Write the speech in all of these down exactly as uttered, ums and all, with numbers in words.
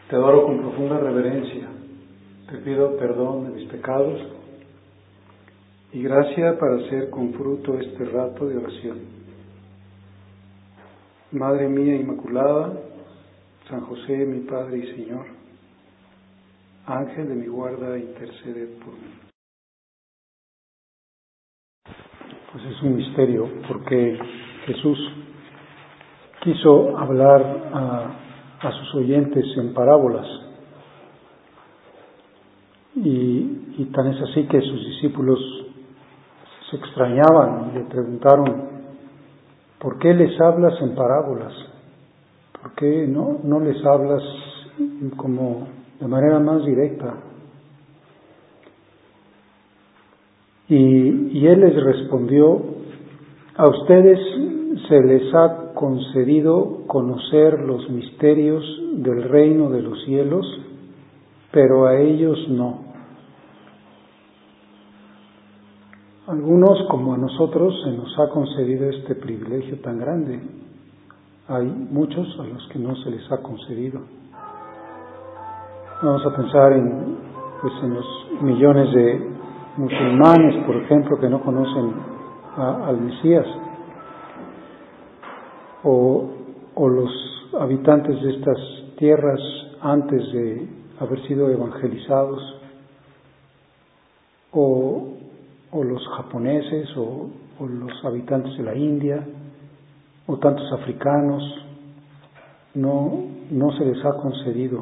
Te adoro con profunda reverencia. Te pido perdón de mis pecados y gracia para hacer con fruto este rato de oración. Madre mía Inmaculada, San José, mi Padre y Señor, Ángel de mi guarda, intercede por mí. Pues es un misterio, porque Jesús quiso hablar a, a sus oyentes en parábolas. Y, y tan es así que sus discípulos se extrañaban y le preguntaron: ¿por qué les hablas en parábolas? ¿Por qué no, no les hablas como de manera más directa? Y, y él les respondió: a ustedes se les ha concedido conocer los misterios del reino de los cielos, pero a ellos no. Algunos, como a nosotros, se nos ha concedido este privilegio tan grande. Hay muchos a los que no se les ha concedido. Vamos a pensar en, pues, en los millones de musulmanes, por ejemplo, que no conocen a, al Mesías, o, o los habitantes de estas tierras antes de haber sido evangelizados, o o los japoneses, o, o los habitantes de la India, o tantos africanos. No, no se les ha concedido.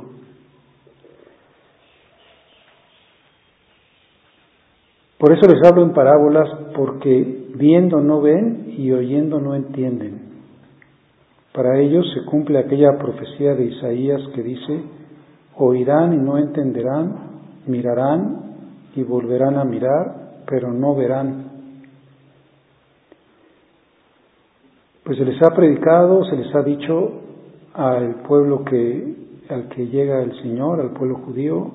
Por eso les hablo en parábolas, porque viendo no ven y oyendo no entienden. Para ellos se cumple aquella profecía de Isaías que dice: oirán y no entenderán, mirarán y volverán a mirar, pero no verán. Pues se les ha predicado, se les ha dicho al pueblo que, al que llega el Señor, al pueblo judío,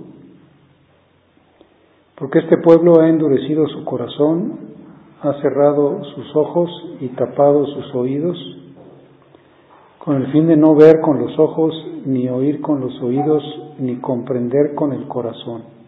porque este pueblo ha endurecido su corazón, ha cerrado sus ojos y tapado sus oídos, con el fin de no ver con los ojos, ni oír con los oídos, ni comprender con el corazón.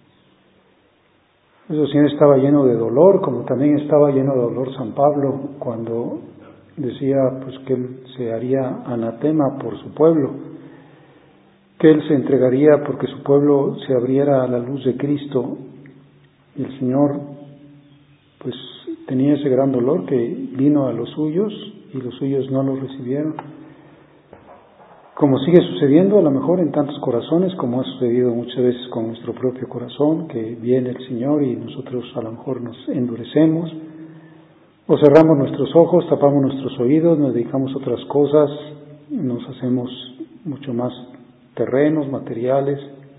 Eso sí, estaba lleno de dolor, como también estaba lleno de dolor San Pablo cuando decía pues que él se haría anatema por su pueblo, que él se entregaría porque su pueblo se abriera a la luz de Cristo. Y el Señor pues tenía ese gran dolor, que vino a los suyos y los suyos no los recibieron. Como sigue sucediendo a lo mejor en tantos corazones, como ha sucedido muchas veces con nuestro propio corazón, que viene el Señor y nosotros a lo mejor nos endurecemos, o cerramos nuestros ojos, tapamos nuestros oídos, nos dedicamos a otras cosas, nos hacemos mucho más terrenos, materiales,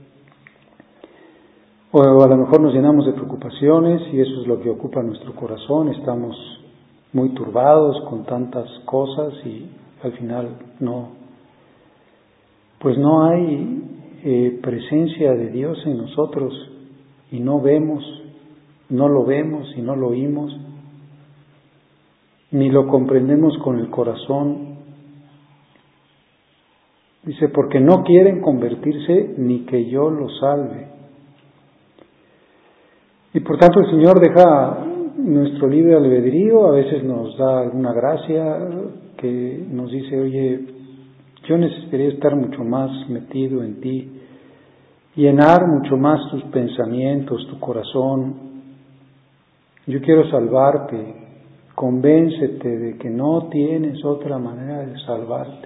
o a lo mejor nos llenamos de preocupaciones y eso es lo que ocupa nuestro corazón. Estamos muy turbados con tantas cosas y al final no pues no hay eh, presencia de Dios en nosotros, y no vemos, no lo vemos y no lo oímos, ni lo comprendemos con el corazón. Dice: porque no quieren convertirse ni que yo los salve. Y por tanto el Señor deja nuestro libre albedrío, a veces nos da alguna gracia que nos dice: oye, yo necesitaría estar mucho más metido en ti, llenar mucho más tus pensamientos, tu corazón. Yo quiero salvarte, convéncete de que no tienes otra manera de salvarte.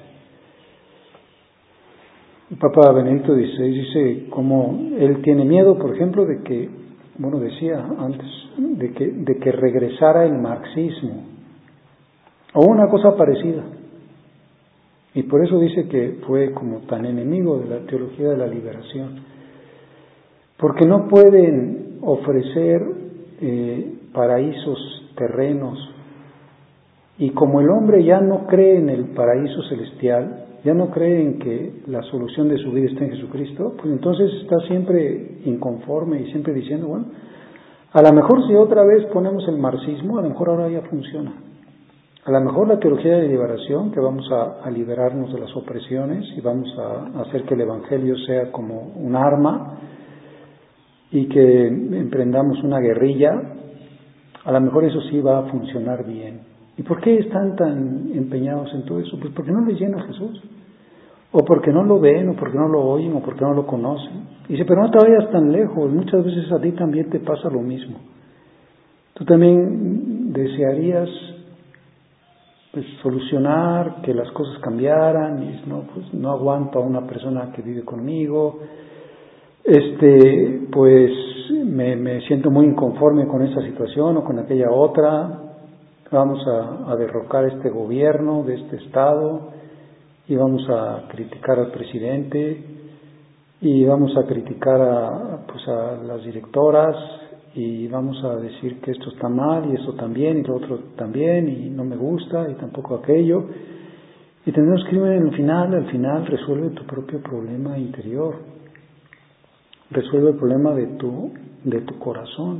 El Papa Benedicto dieciséis dice cómo él tiene miedo, por ejemplo, de que, bueno, decía antes, de que, de que regresara el marxismo, o una cosa parecida. Y por eso dice que fue como tan enemigo de la teología de la liberación, porque no pueden ofrecer eh, paraísos terrenos, y como el hombre ya no cree en el paraíso celestial, ya no cree en que la solución de su vida está en Jesucristo, pues entonces está siempre inconforme y siempre diciendo: bueno, a lo mejor si otra vez ponemos el marxismo, a lo mejor ahora ya funciona. A lo mejor la teología de liberación, que vamos a, a liberarnos de las opresiones y vamos a, a hacer que el Evangelio sea como un arma y que emprendamos una guerrilla, a lo mejor eso sí va a funcionar bien. ¿Y por qué están tan empeñados en todo eso? Pues porque no les llena Jesús, o porque no lo ven, o porque no lo oyen, o porque no lo conocen. Y dice, pero no te vayas tan lejos, muchas veces a ti también te pasa lo mismo. Tú también desearías pues, solucionar, que las cosas cambiaran, y no, pues no aguanto a una persona que vive conmigo, este, pues me, me siento muy inconforme con esta situación o con aquella otra, vamos a, a derrocar este gobierno de este estado y vamos a criticar al presidente y vamos a criticar a, pues a las directoras y vamos a decir que esto está mal y esto también y lo otro también y no me gusta y tampoco aquello, y tendremos que ir al final, al final resuelve tu propio problema interior, resuelve el problema de tu, de tu corazón.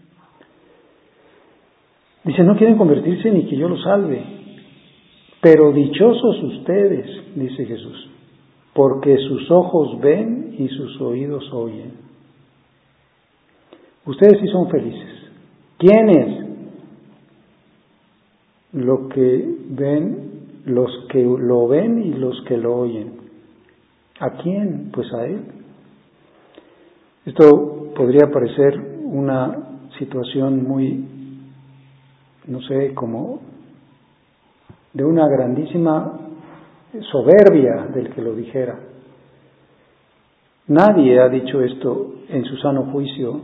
Dice, no quieren convertirse ni que yo los salve, pero dichosos ustedes, dice Jesús, porque sus ojos ven y sus oídos oyen. Ustedes sí son felices. ¿Quiénes? Lo que ven, los que lo ven y los que lo oyen. ¿A quién? Pues a Él. Esto podría parecer una situación muy, no sé, como de una grandísima soberbia del que lo dijera. Nadie ha dicho esto en su sano juicio.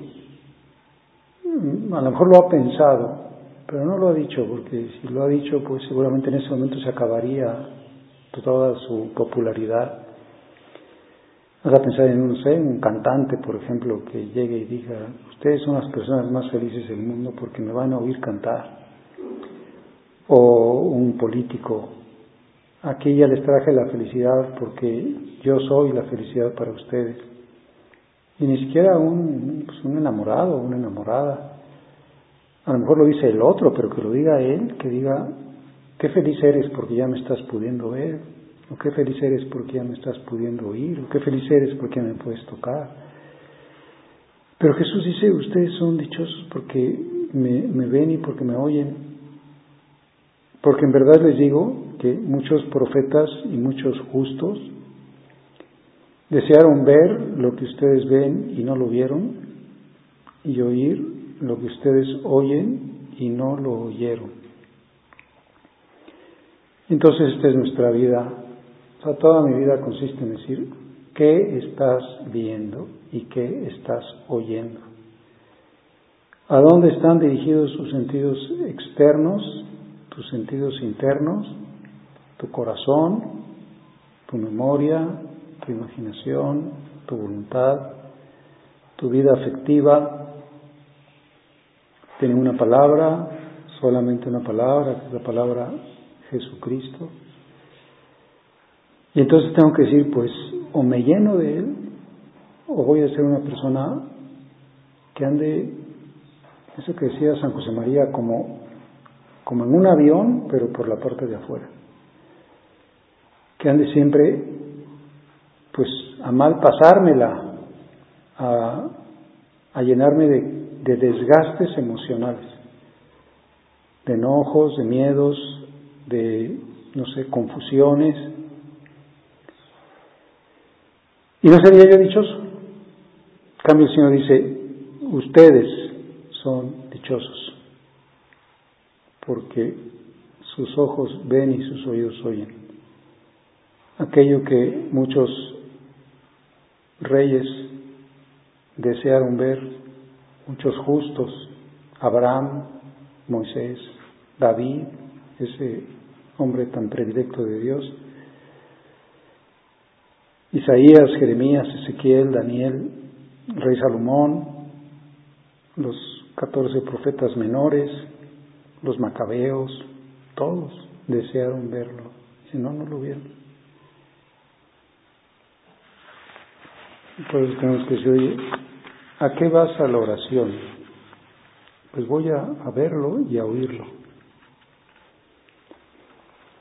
A lo mejor lo ha pensado, pero no lo ha dicho, porque si lo ha dicho, pues seguramente en ese momento se acabaría toda su popularidad. Vas a pensar en, no sé, un cantante, por ejemplo, que llegue y diga, ustedes son las personas más felices del mundo porque me van a oír cantar. O un político, aquí ya les traje la felicidad porque yo soy la felicidad para ustedes. Y ni siquiera un, pues un enamorado o una enamorada. A lo mejor lo dice el otro, pero que lo diga él, que diga, qué feliz eres porque ya me estás pudiendo ver, o qué feliz eres porque ya me estás pudiendo oír, o qué feliz eres porque ya me puedes tocar. Pero Jesús dice, ustedes son dichosos porque me, me ven y porque me oyen. Porque en verdad les digo que muchos profetas y muchos justos desearon ver lo que ustedes ven y no lo vieron, y oír lo que ustedes oyen y no lo oyeron. Entonces esta es nuestra vida. O sea, toda mi vida consiste en decir, ¿qué estás viendo y qué estás oyendo? ¿A dónde están dirigidos tus sentidos externos, tus sentidos internos, tu corazón, tu memoria, tu imaginación, tu voluntad, tu vida afectiva? Tiene una palabra, solamente una palabra, que es la palabra Jesucristo. Y entonces tengo que decir, pues, o me lleno de Él, o voy a ser una persona que ande, eso que decía San José María, como, como en un avión, pero por la parte de afuera. Que ande siempre, pues, a mal pasármela, a, a llenarme de, de desgastes emocionales, de enojos, de miedos, de, no sé, confusiones. Y no sería yo dichoso. En cambio el Señor dice, ustedes son dichosos, porque sus ojos ven y sus oídos oyen. Aquello que muchos reyes desearon ver, muchos justos, Abraham, Moisés, David, ese hombre tan predilecto de Dios, Isaías, Jeremías, Ezequiel, Daniel, Rey Salomón, los catorce profetas menores, los macabeos, todos desearon verlo. Si no, no lo vieron. Entonces tenemos que decir, oye, ¿a qué vas a la oración? Pues voy a, a verlo y a oírlo.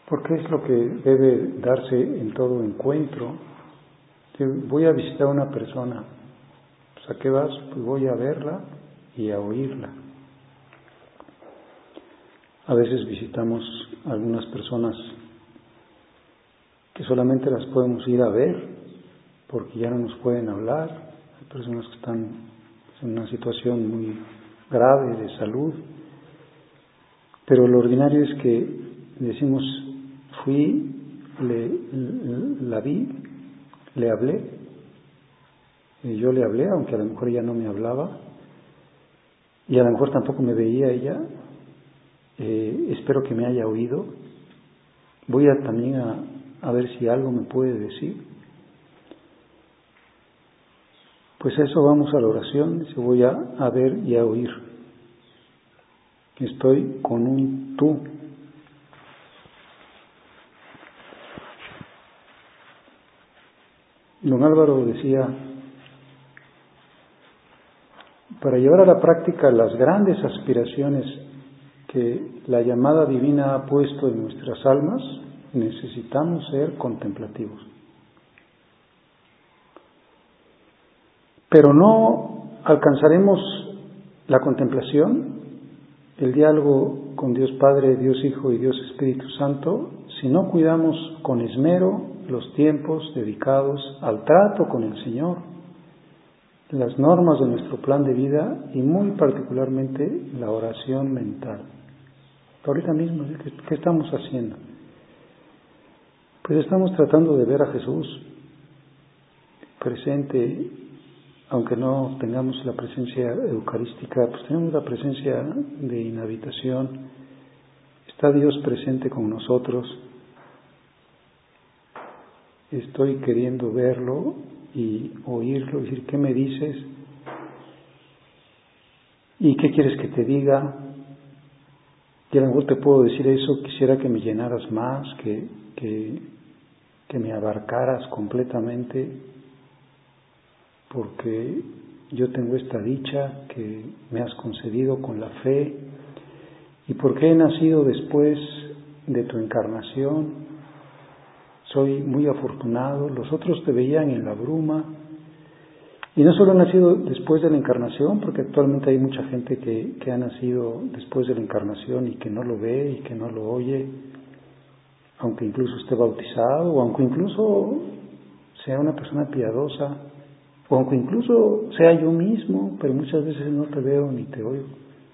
Porque es lo que debe darse en todo encuentro. Si voy a visitar a una persona, pues ¿a qué vas? Pues voy a verla y a oírla. A veces visitamos a algunas personas que solamente las podemos ir a ver porque ya no nos pueden hablar. Hay personas que están en una situación muy grave de salud, pero lo ordinario es que decimos, fui, le, la vi, le hablé, y yo le hablé, aunque a lo mejor ella no me hablaba, y a lo mejor tampoco me veía ella, eh, espero que me haya oído, voy a también a, a ver si algo me puede decir. Pues a eso vamos a la oración, si voy a, a ver y a oír. Estoy con un tú. Don Álvaro decía, para llevar a la práctica las grandes aspiraciones que la llamada divina ha puesto en nuestras almas, necesitamos ser contemplativos. Pero no alcanzaremos la contemplación, el diálogo con Dios Padre, Dios Hijo y Dios Espíritu Santo, si no cuidamos con esmero los tiempos dedicados al trato con el Señor, las normas de nuestro plan de vida y muy particularmente la oración mental. Ahorita mismo, ¿qué estamos haciendo? Pues estamos tratando de ver a Jesús presente, aunque no tengamos la presencia eucarística, pues tenemos la presencia de inhabitación. Está Dios presente con nosotros. Estoy queriendo verlo y oírlo, decir, ¿qué me dices? ¿Y qué quieres que te diga? Y a lo mejor te puedo decir eso, quisiera que me llenaras más, que, que, que me abarcaras completamente, porque yo tengo esta dicha que me has concedido con la fe, y porque he nacido después de tu encarnación. Soy muy afortunado, los otros te veían en la bruma, y no solo he nacido después de la encarnación, porque actualmente hay mucha gente que, que ha nacido después de la encarnación y que no lo ve y que no lo oye, aunque incluso esté bautizado, o aunque incluso sea una persona piadosa, o aunque incluso sea yo mismo, pero muchas veces no te veo ni te oigo.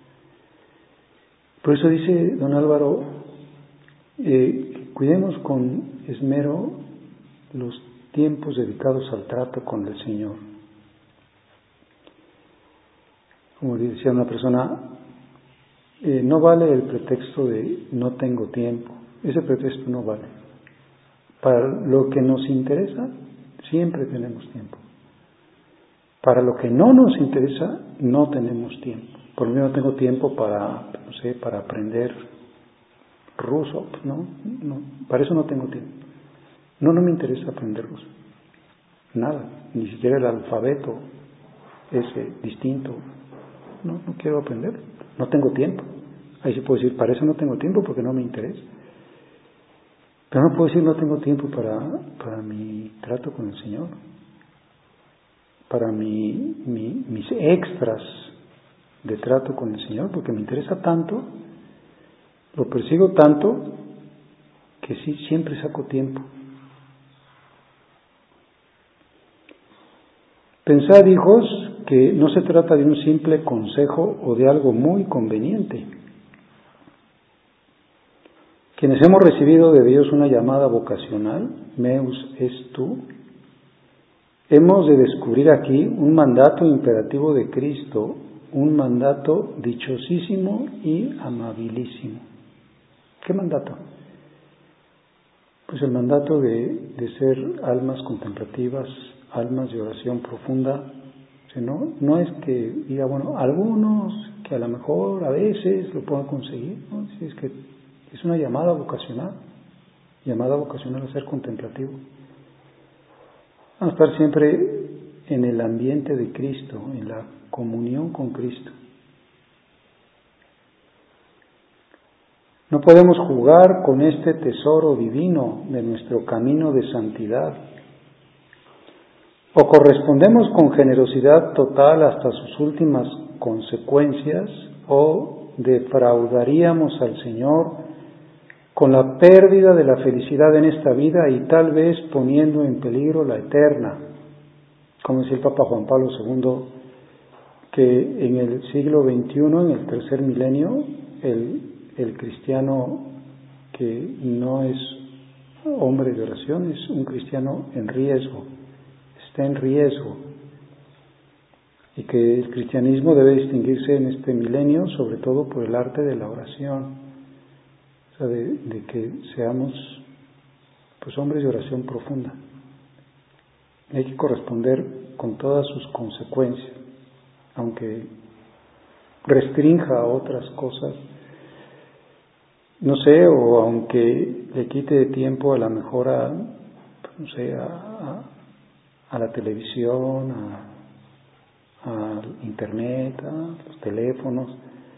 Por eso dice don Álvaro, eh, cuidemos con esmero los tiempos dedicados al trato con el Señor. Como decía una persona, eh, no vale el pretexto de no tengo tiempo. Ese pretexto no vale. Para lo que nos interesa, siempre tenemos tiempo. Para lo que no nos interesa, no tenemos tiempo. Por lo menos no tengo tiempo para, no sé, para aprender ruso, ¿no? no, para eso no tengo tiempo. No, no me interesa aprender ruso. Nada, ni siquiera el alfabeto ese distinto. No, no quiero aprender, no tengo tiempo. Ahí se puede decir, para eso no tengo tiempo porque no me interesa. Pero no puedo decir no tengo tiempo para, para mi trato con el Señor, para mi, mi, mis extras de trato con el Señor, porque me interesa tanto, lo persigo tanto, que sí, siempre saco tiempo. Pensad, hijos, que no se trata de un simple consejo o de algo muy conveniente. Quienes hemos recibido de Dios una llamada vocacional, meus est tu, hemos de descubrir aquí un mandato imperativo de Cristo, un mandato dichosísimo y amabilísimo. ¿Qué mandato? Pues el mandato de, de ser almas contemplativas, almas de oración profunda. ¿No? No es que diga, bueno, algunos que a lo mejor a veces lo puedan conseguir, ¿no? Si es que es una llamada vocacional, llamada vocacional a ser contemplativo. A estar siempre en el ambiente de Cristo, en la comunión con Cristo. No podemos jugar con este tesoro divino de nuestro camino de santidad. O correspondemos con generosidad total hasta sus últimas consecuencias, o defraudaríamos al Señor con la pérdida de la felicidad en esta vida y tal vez poniendo en peligro la eterna. Como decía el Papa Juan Pablo segundo, que en el siglo veintiuno, en el tercer milenio, el, el cristiano que no es hombre de oración es un cristiano en riesgo, está en riesgo, y que el cristianismo debe distinguirse en este milenio sobre todo por el arte de la oración, o sea, de, de que seamos pues hombres de oración profunda. Hay que corresponder con todas sus consecuencias, aunque restrinja otras cosas, no sé, o aunque le quite tiempo a la mejor a, no sé, a, a, a la televisión, a, a internet, a los teléfonos,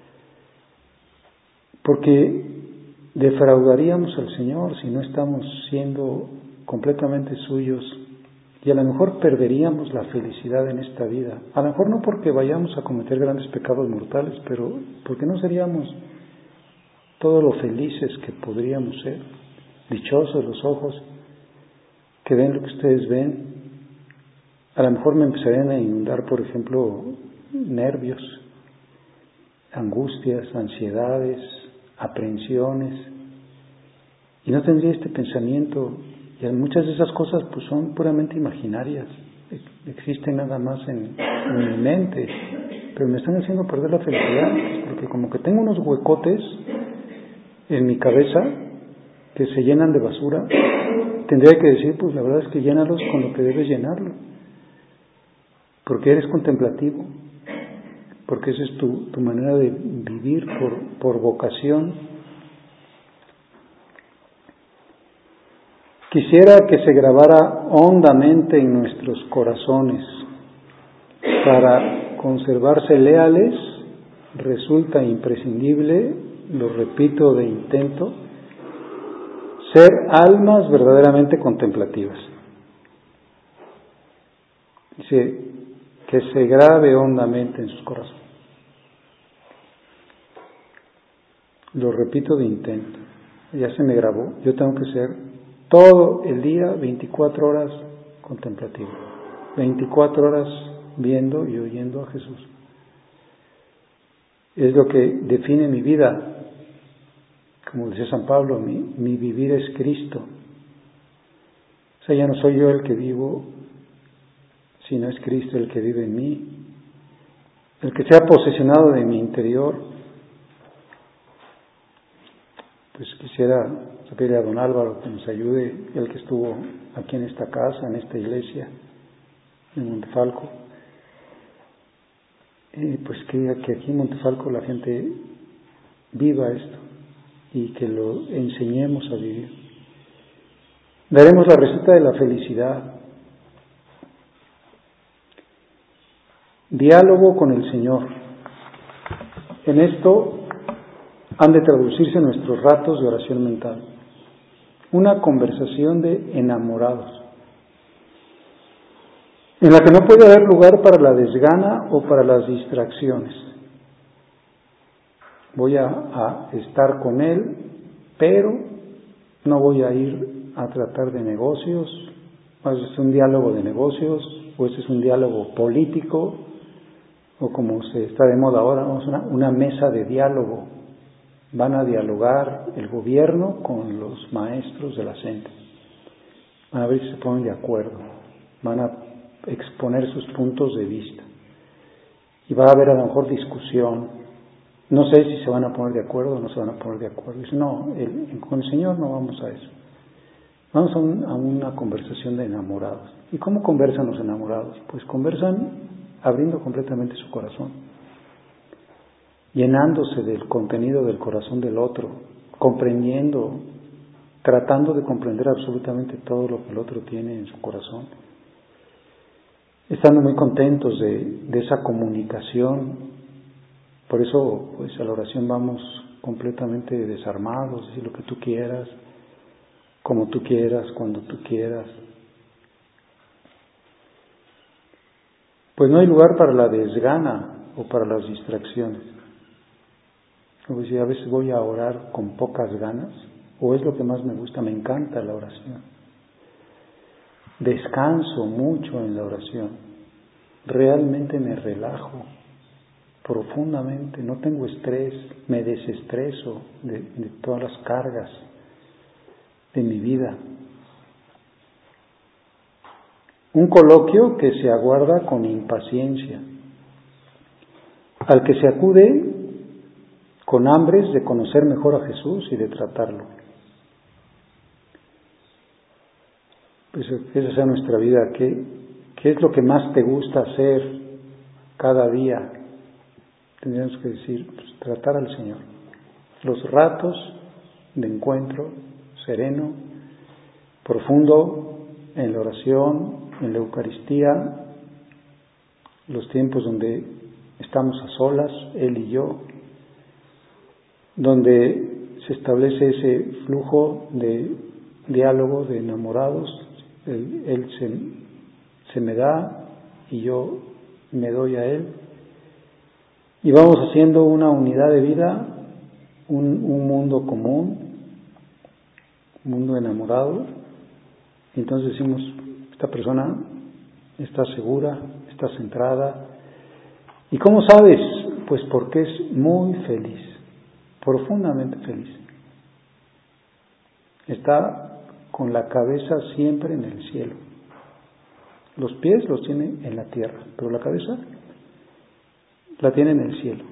porque defraudaríamos al Señor si no estamos siendo completamente suyos, y a lo mejor perderíamos la felicidad en esta vida. A lo mejor no porque vayamos a cometer grandes pecados mortales, pero porque no seríamos todo lo felices que podríamos ser. Dichosos los ojos que ven lo que ustedes ven. A lo mejor me empezarían a inundar, por ejemplo, nervios, angustias, ansiedades, aprehensiones, y no tendría este pensamiento. Y muchas de esas cosas pues son puramente imaginarias, existen nada más en, en mi mente, pero me están haciendo perder la felicidad, porque como que tengo unos huecotes en mi cabeza que se llenan de basura. Tendría que decir, pues la verdad es que llénalos con lo que debes llenarlo, porque eres contemplativo, porque esa es tu, tu manera de vivir por, por vocación. Quisiera que se grabara hondamente en nuestros corazones. Para conservarse leales resulta imprescindible, lo repito de intento, ser almas verdaderamente contemplativas. Dice, que se grabe hondamente en sus corazones. Lo repito de intento, ya se me grabó, yo tengo que ser todo el día, veinticuatro horas contemplativo, veinticuatro horas viendo y oyendo a Jesús. Es lo que define mi vida. Como decía San Pablo, mi, mi vivir es Cristo. O sea, ya no soy yo el que vivo, sino es Cristo el que vive en mí. El que sea posesionado de mi interior. Pues quisiera pedirle a don Álvaro que nos ayude, el que estuvo aquí en esta casa, en esta iglesia, en Montefalco, eh, pues que, que aquí en Montefalco la gente viva esto y que lo enseñemos a vivir. Daremos la receta de la felicidad. Diálogo con el Señor. En esto han de traducirse nuestros ratos de oración mental. Una conversación de enamorados, en la que no puede haber lugar para la desgana o para las distracciones. Voy a, a estar con Él, pero no voy a ir a tratar de negocios, o este es un diálogo de negocios, o este es un diálogo político, o como se está de moda ahora, una, una mesa de diálogo. Van a dialogar el gobierno con los maestros de la gente. Van a ver si se ponen de acuerdo. Van a exponer sus puntos de vista. Y va a haber a lo mejor discusión. No sé si se van a poner de acuerdo o no se van a poner de acuerdo. Dice, no, el, con el Señor no vamos a eso. Vamos a, un, a una conversación de enamorados. ¿Y cómo conversan los enamorados? Pues conversan abriendo completamente su corazón, llenándose del contenido del corazón del otro, comprendiendo, tratando de comprender absolutamente todo lo que el otro tiene en su corazón, estando muy contentos de, de esa comunicación. Por eso, pues a la oración vamos completamente desarmados, decir lo que tú quieras, como tú quieras, cuando tú quieras. Pues no hay lugar para la desgana o para las distracciones. Como decía, a veces voy a orar con pocas ganas, o es lo que más me gusta, me encanta la oración. Descanso mucho en la oración, realmente me relajo profundamente, no tengo estrés, me desestreso de, de todas las cargas de mi vida. Un coloquio que se aguarda con impaciencia, al que se acude con hambres de conocer mejor a Jesús y de tratarlo. Pues esa sea nuestra vida. ¿Qué, qué es lo que más te gusta hacer cada día? Tendríamos que decir, pues, tratar al Señor. Los ratos de encuentro sereno, profundo, en la oración, en la Eucaristía, los tiempos donde estamos a solas, Él y yo, donde se establece ese flujo de diálogo de enamorados, Él, él se, se me da y yo me doy a Él, y vamos haciendo una unidad de vida, un, un mundo común, un mundo enamorado, y entonces decimos, esta persona está segura, está centrada. ¿Y cómo sabes? Pues porque es muy feliz, profundamente feliz. Está con la cabeza siempre en el cielo. Los pies los tiene en la tierra, pero la cabeza la tiene en el cielo.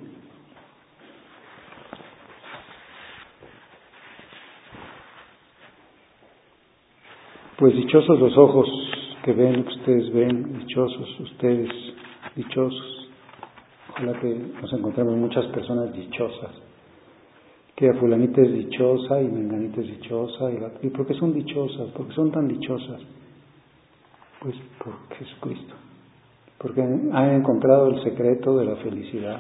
Pues dichosos los ojos que ven lo que ustedes ven, dichosos ustedes, dichosos. Ojalá que nos encontremos muchas personas dichosas. Que fulanita es dichosa y menganita es dichosa. Y, la, ¿Y por qué son dichosas? ¿Por qué son tan dichosas? Pues por Jesucristo. Porque han encontrado el secreto de la felicidad.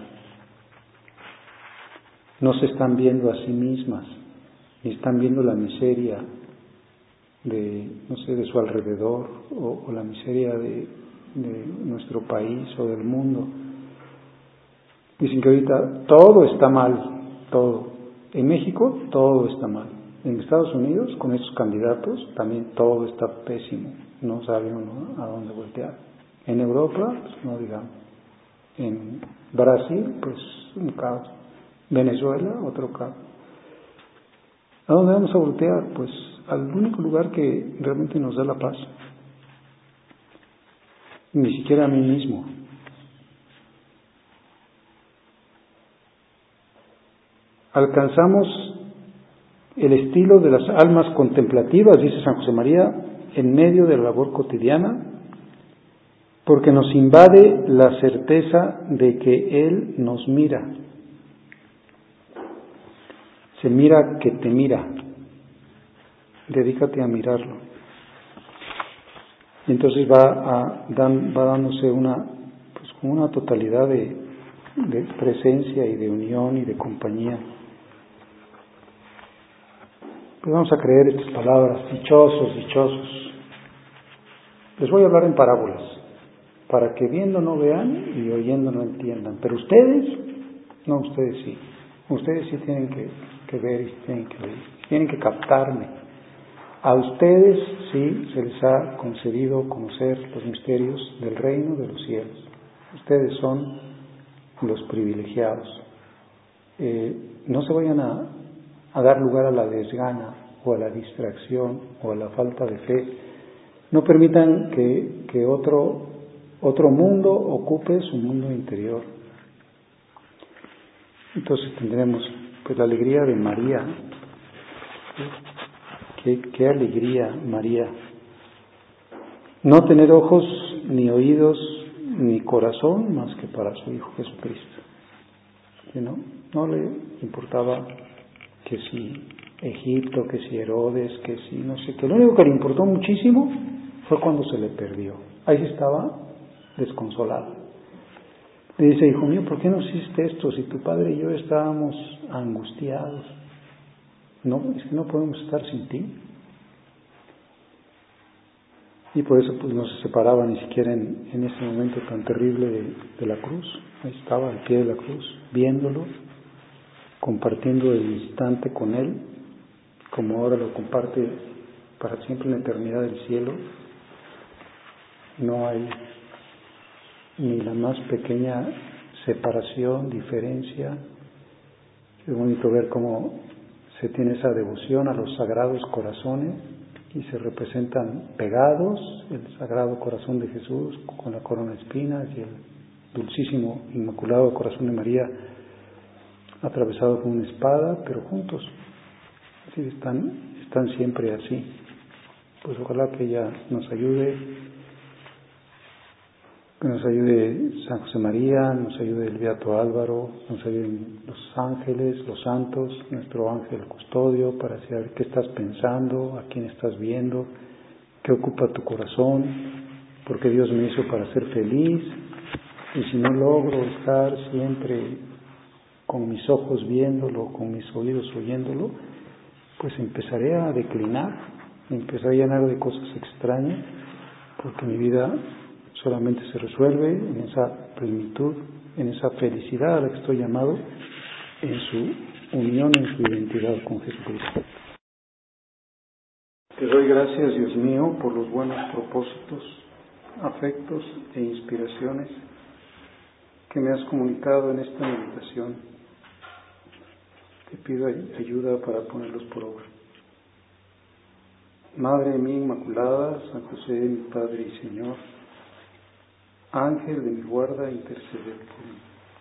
No se están viendo a sí mismas, ni están viendo la miseria de, no sé, de su alrededor, o, o la miseria de, de nuestro país o del mundo. Dicen que ahorita todo está mal, todo. En México todo está mal. En Estados Unidos, con estos candidatos, también todo está pésimo. No sabe uno a dónde voltear. En Europa, pues no digamos. En Brasil, pues un caos. Venezuela, otro caos. ¿A dónde vamos a voltear? Pues al único lugar que realmente nos da la paz. Ni siquiera a mí mismo. Alcanzamos el estilo de las almas contemplativas, dice San José María, en medio de la labor cotidiana, porque nos invade la certeza de que Él nos mira. Se mira que te mira. Dedícate a mirarlo. Y entonces va, a, dan, va dándose una, pues, como una totalidad de, de presencia y de unión y de compañía. Pues vamos a creer estas palabras, dichosos, dichosos. Les voy a hablar en parábolas, para que viendo no vean y oyendo no entiendan. Pero ustedes, no, ustedes sí. Ustedes sí tienen que, que ver y tienen que oír, tienen que captarme. A ustedes sí se les ha concedido conocer los misterios del reino de los cielos. Ustedes son los privilegiados. Eh, no se vayan a, a dar lugar a la desgana o a la distracción o a la falta de fe. No permitan que, que otro, otro mundo ocupe su mundo interior. Entonces tendremos pues la alegría de María. Qué, qué alegría, María. No tener ojos, ni oídos, ni corazón más que para su Hijo Jesucristo. ¿Sí, no? No le importaba que si Egipto, que si Herodes, que si no sé qué. Lo único que le importó muchísimo fue cuando se le perdió. Ahí sí estaba desconsolado. Le dice, hijo mío, ¿por qué no hiciste esto si tu padre y yo estábamos angustiados? No, es que no podemos estar sin ti. Y por eso pues no se separaba ni siquiera en, en ese momento tan terrible de, de la cruz. Ahí estaba al pie de la cruz, viéndolo, compartiendo el instante con él, como ahora lo comparte para siempre en la eternidad del cielo. No hay ni la más pequeña separación, diferencia. Es bonito ver cómo se tiene esa devoción a los sagrados corazones y se representan pegados el Sagrado Corazón de Jesús con la corona de espinas y el dulcísimo Inmaculado Corazón de María atravesado con una espada, pero juntos. Así están, están siempre así. Pues ojalá que ella nos ayude, que nos ayude San José María, nos ayude el Beato Álvaro, nos ayuden los ángeles, los santos, nuestro ángel custodio, para saber qué estás pensando, a quién estás viendo, qué ocupa tu corazón, porque Dios me hizo para ser feliz, y si no logro estar siempre con mis ojos viéndolo, con mis oídos oyéndolo, pues empezaré a declinar, me empezaré a llenar de cosas extrañas, porque mi vida solamente se resuelve en esa plenitud, en esa felicidad a la que estoy llamado, en su unión, en su identidad con Jesucristo. Te doy gracias, Dios mío, por los buenos propósitos, afectos e inspiraciones que me has comunicado en esta meditación. Te pido ayuda para ponerlos por obra. Madre mía Inmaculada, San José, mi Padre y Señor, Ángel de mi guarda, intercede por mí.